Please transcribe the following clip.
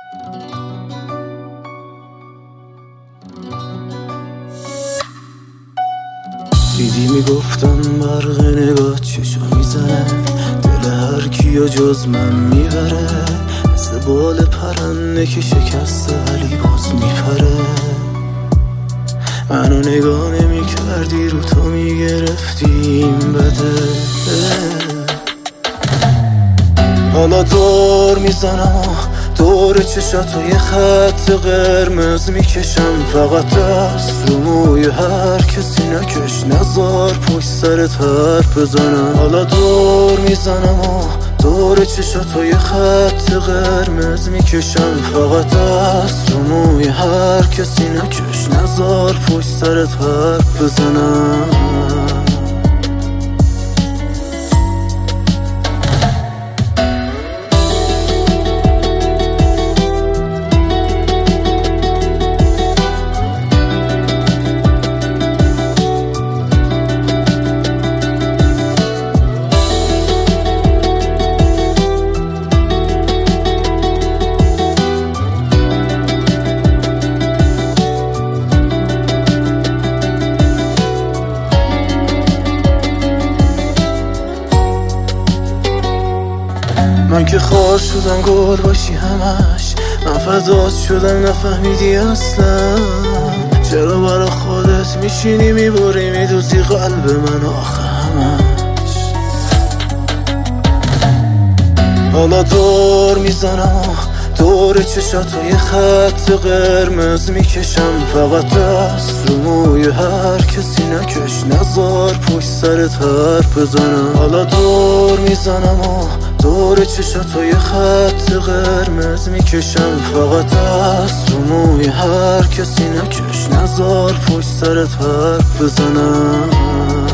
دیدی میگفتم برق نگاه چشا میزنه، دل هر کیو جز من میبره، مثل بال پرنده که شکسته ولی باز میپره. منو نگاه نمی کردی رو تو میگرفتیم بده. حالا دور میزنم و دور چشاتو یه خط قرمز میکشم، فقط دست رو موی هر کسی نکش، نزار پشت سرت حرف بزنم. حالا دور میزنم و دور چشاتو یه خط قرمز میکشم، فقط دست رو موی هر کسی نکش، نزار پشت سرت حرف بزنم. من که خار شدم گل باشی همش، من فدات شدم نفهمیدی اصلا، چرا برا خودت میشینی میبری میدوزی قلب من آخه همش. حالا دور میزنم و دور چشاتو یه خط قرمز میکشم، فقط دست رو موی هر کسی نکش، نزار پشت سرت حرف بزنم. حالا دور میزنم و دور چشاتو یه خط قرمز میکشم، فقط دست رو موی هر کسی نکش، نزار پشت سرت حرف بزنم.